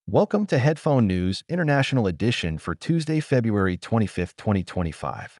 Welcome to Headphone News International Edition for Tuesday, February 25th, 2025.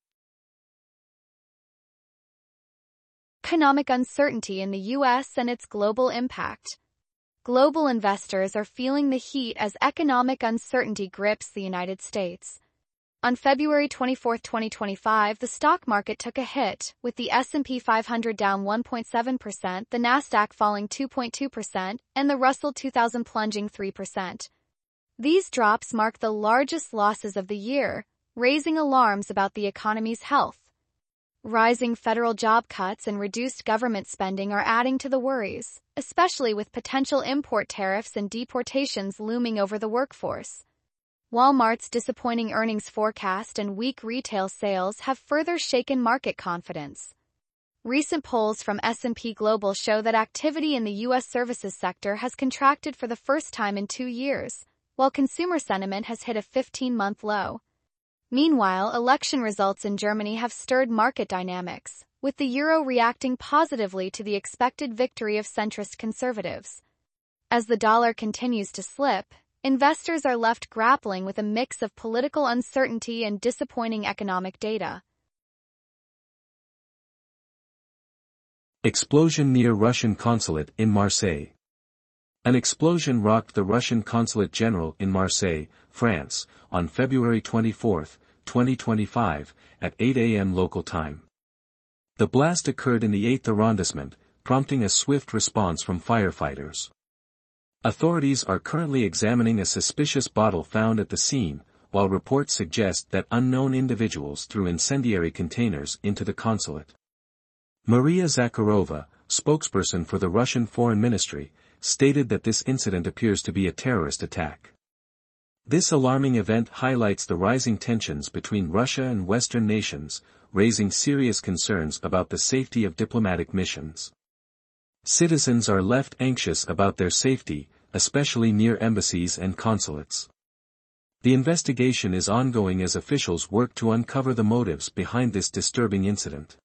Economic uncertainty in the U.S. and its global impact. Global investors are feeling the heat as economic uncertainty grips the United States. On February 24, 2025, the stock market took a hit, with the S&P 500 down 1.7%, the Nasdaq falling 2.2%, and the Russell 2000 plunging 3%. These drops mark the largest losses of the year, raising alarms about the economy's health. Rising federal job cuts and reduced government spending are adding to the worries, especially with potential import tariffs and deportations looming over the workforce. Walmart's disappointing earnings forecast and weak retail sales have further shaken market confidence. Recent polls from S&P Global show that activity in the U.S. services sector has contracted for the first time in 2 years, while consumer sentiment has hit a 15-month low. Meanwhile, election results in Germany have stirred market dynamics, with the euro reacting positively to the expected victory of centrist conservatives. As the dollar continues to slip, investors are left grappling with a mix of political uncertainty and disappointing economic data. Explosion near Russian consulate in Marseille. An explosion rocked the Russian consulate general in Marseille, France, on February 24, 2025, at 8 a.m. local time. The blast occurred in the 8th arrondissement, prompting a swift response from firefighters. Authorities are currently examining a suspicious bottle found at the scene, while reports suggest that unknown individuals threw incendiary containers into the consulate. Maria Zakharova, spokesperson for the Russian Foreign Ministry, stated that this incident appears to be a terrorist attack. This alarming event highlights the rising tensions between Russia and Western nations, raising serious concerns about the safety of diplomatic missions. Citizens are left anxious about their safety, especially near embassies and consulates. The investigation is ongoing as officials work to uncover the motives behind this disturbing incident.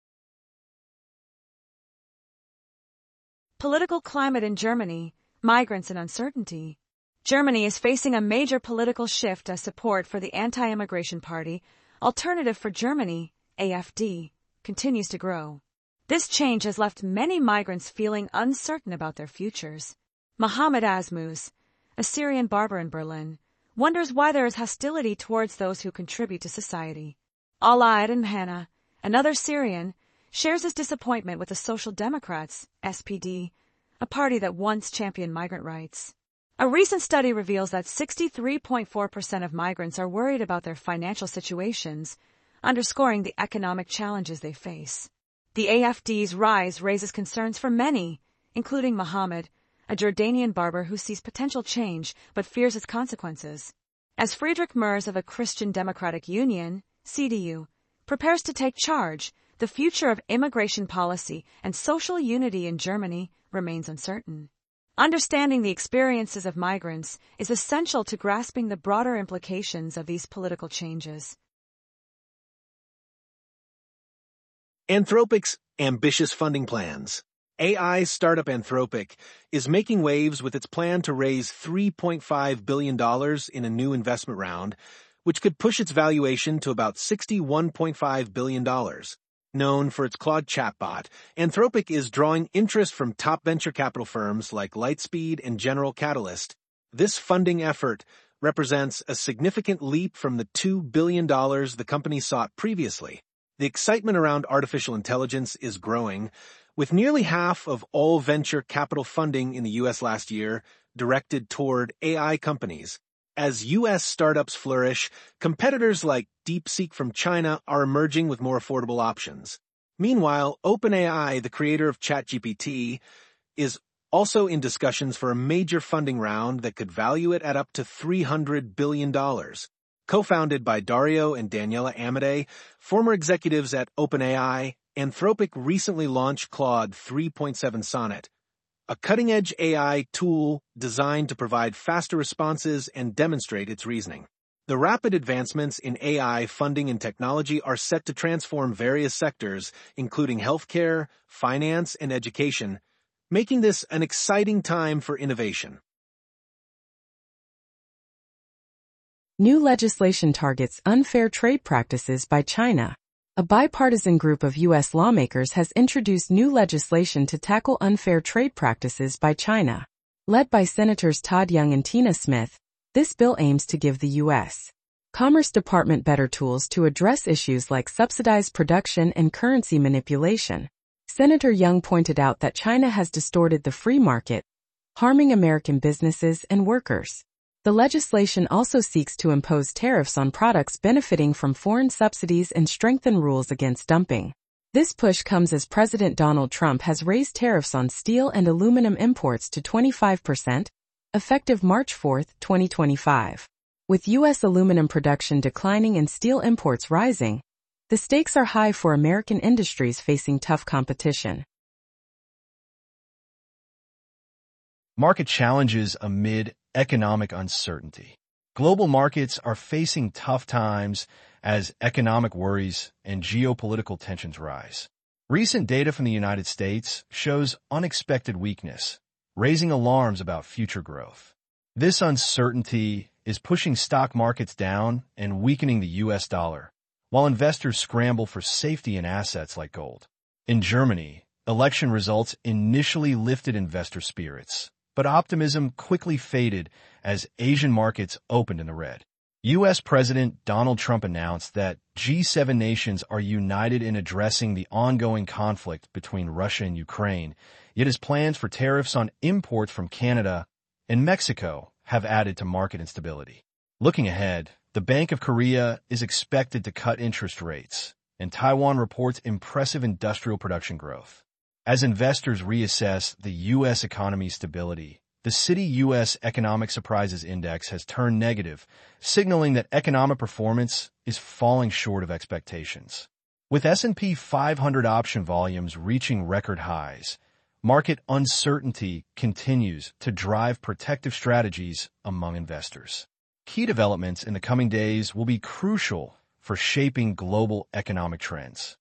Political climate in Germany, migrants and uncertainty. Germany is facing a major political shift as support for the anti-immigration party, Alternative for Germany, AfD, continues to grow. This change has left many migrants feeling uncertain about their futures. Mohammed Azmouz, a Syrian barber in Berlin, wonders why there is hostility towards those who contribute to society. Ala Hannah, another Syrian, shares his disappointment with the Social Democrats, SPD, a party that once championed migrant rights. A recent study reveals that 63.4% of migrants are worried about their financial situations, underscoring the economic challenges they face. The AfD's rise raises concerns for many, including Mohammed, a Jordanian barber who sees potential change but fears its consequences. As Friedrich Merz of a Christian Democratic Union, CDU, prepares to take charge, the future of immigration policy and social unity in Germany remains uncertain. Understanding the experiences of migrants is essential to grasping the broader implications of these political changes. Anthropic's ambitious funding plans. AI startup Anthropic is making waves with its plan to raise $3.5 billion in a new investment round, which could push its valuation to about $61.5 billion. Known for its Claude chatbot, Anthropic is drawing interest from top venture capital firms like Lightspeed and General Catalyst. This funding effort represents a significant leap from the $2 billion the company sought previously. The excitement around artificial intelligence is growing, with nearly half of all venture capital funding in the U.S. last year directed toward AI companies. As U.S. startups flourish, competitors like DeepSeek from China are emerging with more affordable options. Meanwhile, OpenAI, the creator of ChatGPT, is also in discussions for a major funding round that could value it at up to $300 billion. Co-founded by Dario and Daniela Amodei, former executives at OpenAI, Anthropic recently launched Claude 3.7 Sonnet, a cutting-edge AI tool designed to provide faster responses and demonstrate its reasoning. The rapid advancements in AI funding and technology are set to transform various sectors, including healthcare, finance, and education, making this an exciting time for innovation. New legislation targets unfair trade practices by China. A bipartisan group of U.S. lawmakers has introduced new legislation to tackle unfair trade practices by China. Led by Senators Todd Young and Tina Smith, this bill aims to give the U.S. Commerce Department better tools to address issues like subsidized production and currency manipulation. Senator Young pointed out that China has distorted the free market, harming American businesses and workers. The legislation also seeks to impose tariffs on products benefiting from foreign subsidies and strengthen rules against dumping. This push comes as President Donald Trump has raised tariffs on steel and aluminum imports to 25%, effective March 4, 2025. With U.S. aluminum production declining and steel imports rising, the stakes are high for American industries facing tough competition. Market challenges amid economic uncertainty. Global markets are facing tough times as economic worries and geopolitical tensions rise. Recent data from the United States shows unexpected weakness, raising alarms about future growth. This uncertainty is pushing stock markets down and weakening the U.S. dollar, while investors scramble for safety in assets like gold. In Germany, election results initially lifted investor spirits, but optimism quickly faded as Asian markets opened in the red. U.S. President Donald Trump announced that G7 nations are united in addressing the ongoing conflict between Russia and Ukraine, yet his plans for tariffs on imports from Canada and Mexico have added to market instability. Looking ahead, the Bank of Korea is expected to cut interest rates, and Taiwan reports impressive industrial production growth. As investors reassess the U.S. economy's stability, the Citi U.S. Economic Surprises Index has turned negative, signaling that economic performance is falling short of expectations. With S&P 500 option volumes reaching record highs, market uncertainty continues to drive protective strategies among investors. Key developments in the coming days will be crucial for shaping global economic trends.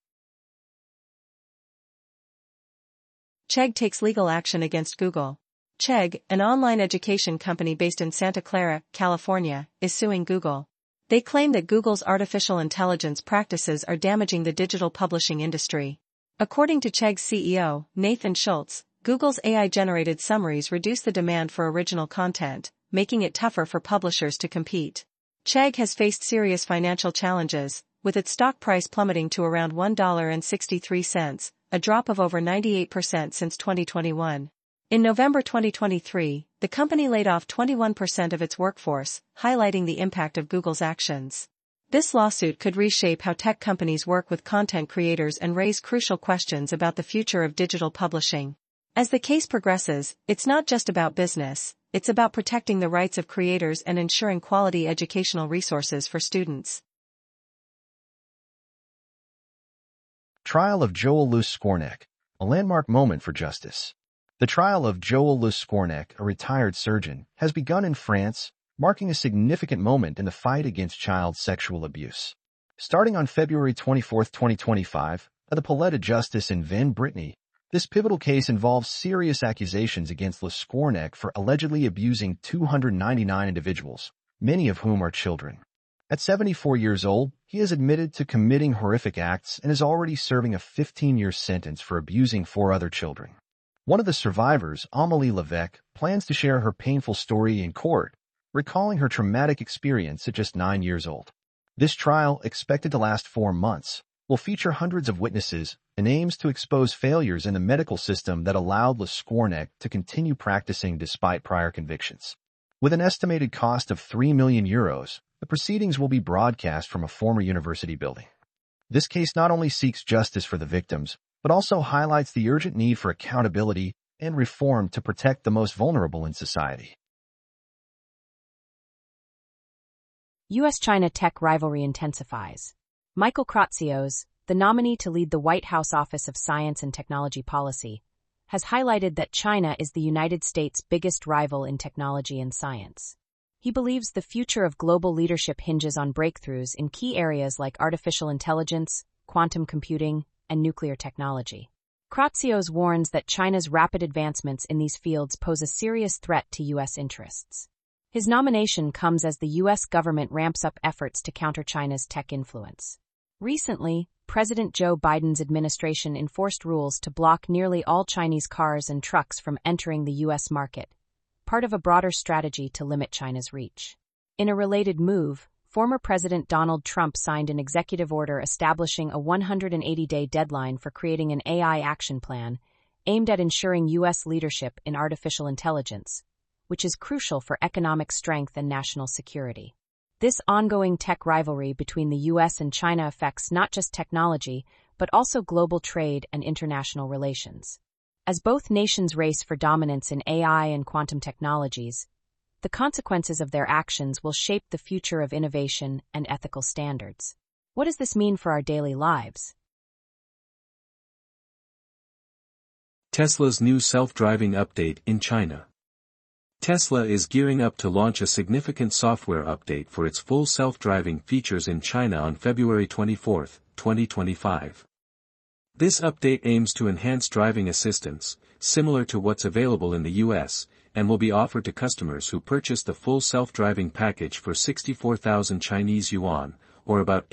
Chegg takes legal action against Google. Chegg, an online education company based in Santa Clara, California, is suing Google. They claim that Google's artificial intelligence practices are damaging the digital publishing industry. According to Chegg's CEO, Nathan Schultz, Google's AI-generated summaries reduce the demand for original content, making it tougher for publishers to compete. Chegg has faced serious financial challenges, with its stock price plummeting to around $1.63, a drop of over 98% since 2021. In November 2023, the company laid off 21% of its workforce, highlighting the impact of Google's actions. This lawsuit could reshape how tech companies work with content creators and raise crucial questions about the future of digital publishing. As the case progresses, it's not just about business, it's about protecting the rights of creators and ensuring quality educational resources for students. Trial of Joel Louis Skornek, a landmark moment for justice. The trial of Joel Louis Skornek, a retired surgeon, has begun in France, marking a significant moment in the fight against child sexual abuse. Starting on February 24, 2025, at the Palais de Justice in Vannes, Brittany, this pivotal case involves serious accusations against Louis Skornek for allegedly abusing 299 individuals, many of whom are children. At 74 years old, he has admitted to committing horrific acts and is already serving a 15-year sentence for abusing 4 other children. One of the survivors, Amélie Levesque, plans to share her painful story in court, recalling her traumatic experience at just 9 years old. This trial, expected to last 4 months, will feature hundreds of witnesses and aims to expose failures in the medical system that allowed Louis Skornek to continue practicing despite prior convictions. With an estimated cost of €3 million, the proceedings will be broadcast from a former university building. This case not only seeks justice for the victims, but also highlights the urgent need for accountability and reform to protect the most vulnerable in society. U.S.-China tech rivalry intensifies. Michael Kratsios, the nominee to lead the White House Office of Science and Technology Policy, has highlighted that China is the United States' biggest rival in technology and science. He believes the future of global leadership hinges on breakthroughs in key areas like artificial intelligence, quantum computing, and nuclear technology. Kratsios warns that China's rapid advancements in these fields pose a serious threat to U.S. interests. His nomination comes as the U.S. government ramps up efforts to counter China's tech influence. Recently, President Joe Biden's administration enforced rules to block nearly all Chinese cars and trucks from entering the U.S. market, part of a broader strategy to limit China's reach. In a related move, former President Donald Trump signed an executive order establishing a 180-day deadline for creating an AI action plan aimed at ensuring U.S. leadership in artificial intelligence, which is crucial for economic strength and national security. This ongoing tech rivalry between the U.S. and China affects not just technology, but also global trade and international relations. As both nations race for dominance in AI and quantum technologies, the consequences of their actions will shape the future of innovation and ethical standards. What does this mean for our daily lives? Tesla's new self-driving update in China. Tesla is gearing up to launch a significant software update for its full self-driving features in China on February 24, 2025. This update aims to enhance driving assistance, similar to what's available in the US, and will be offered to customers who purchase the full self-driving package for 64,000 Chinese yuan, or about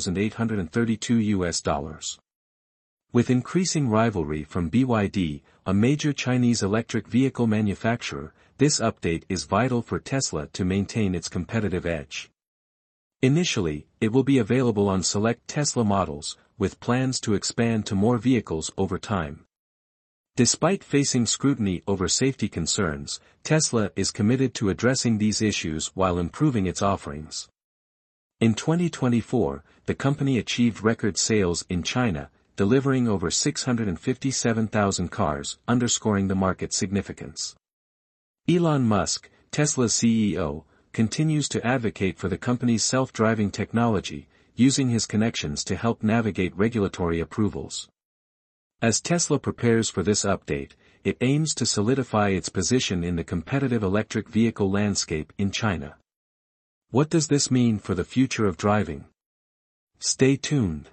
$8,832. With increasing rivalry from BYD, a major Chinese electric vehicle manufacturer, this update is vital for Tesla to maintain its competitive edge. Initially, it will be available on select Tesla models, with plans to expand to more vehicles over time. Despite facing scrutiny over safety concerns, Tesla is committed to addressing these issues while improving its offerings. In 2024, the company achieved record sales in China, delivering over 657,000 cars, underscoring the market's significance. Elon Musk, Tesla's CEO, continues to advocate for the company's self-driving technology, using his connections to help navigate regulatory approvals. As Tesla prepares for this update, it aims to solidify its position in the competitive electric vehicle landscape in China. What does this mean for the future of driving? Stay tuned.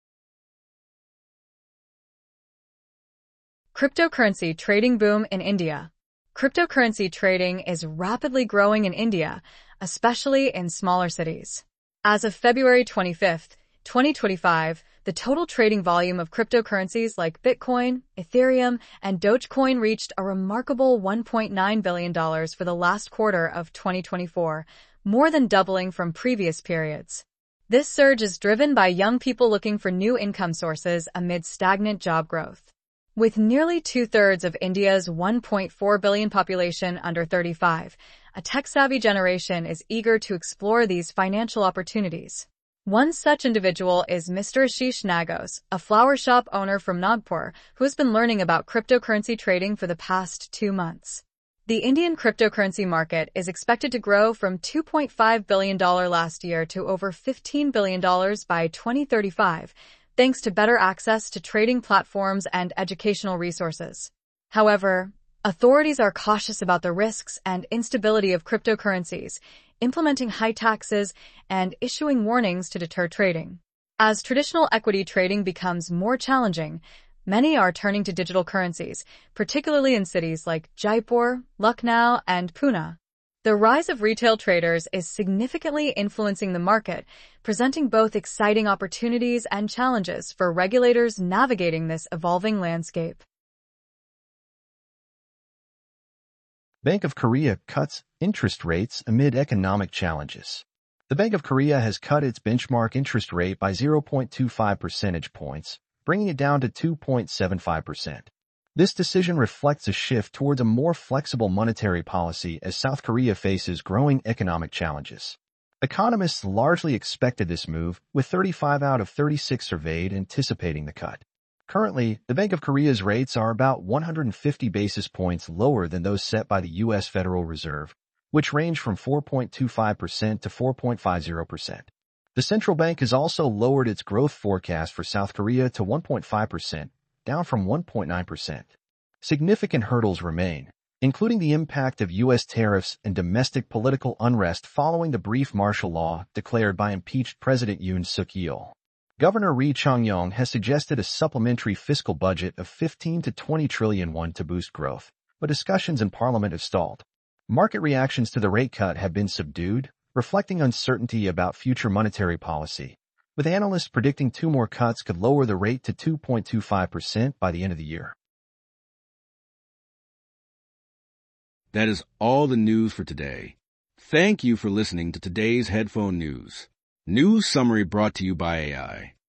Cryptocurrency trading boom in India. Cryptocurrency trading is rapidly growing in India, especially in smaller cities. As of February 25, 2025, the total trading volume of cryptocurrencies like Bitcoin, Ethereum, and Dogecoin reached a remarkable $1.9 billion for the last quarter of 2024, more than doubling from previous periods. This surge is driven by young people looking for new income sources amid stagnant job growth. With nearly two-thirds of India's 1.4 billion population under 35, a tech-savvy generation is eager to explore these financial opportunities. One such individual is Mr. Ashish Nagos, a flower shop owner from Nagpur, who has been learning about cryptocurrency trading for the past 2 months. The Indian cryptocurrency market is expected to grow from $2.5 billion last year to over $15 billion by 2035, thanks to better access to trading platforms and educational resources. However, authorities are cautious about the risks and instability of cryptocurrencies, implementing high taxes and issuing warnings to deter trading. As traditional equity trading becomes more challenging, many are turning to digital currencies, particularly in cities like Jaipur, Lucknow, and Pune. The rise of retail traders is significantly influencing the market, presenting both exciting opportunities and challenges for regulators navigating this evolving landscape. Bank of Korea cuts interest rates amid economic challenges. The Bank of Korea has cut its benchmark interest rate by 0.25 percentage points, bringing it down to 2.75%. This decision reflects a shift towards a more flexible monetary policy as South Korea faces growing economic challenges. Economists largely expected this move, with 35 out of 36 surveyed anticipating the cut. Currently, the Bank of Korea's rates are about 150 basis points lower than those set by the U.S. Federal Reserve, which range from 4.25% to 4.50%. The central bank has also lowered its growth forecast for South Korea to 1.5%, down from 1.9%. Significant hurdles remain, including the impact of U.S. tariffs and domestic political unrest following the brief martial law declared by impeached President Yoon Suk-yeol. Governor Ri Chang-yong has suggested a supplementary fiscal budget of 15 to 20 trillion won to boost growth, but discussions in parliament have stalled. Market reactions to the rate cut have been subdued, reflecting uncertainty about future monetary policy, with analysts predicting 2 more cuts could lower the rate to 2.25% by the end of the year. That is all the news for today. Thank you for listening to today's Headphone News. News summary brought to you by AI.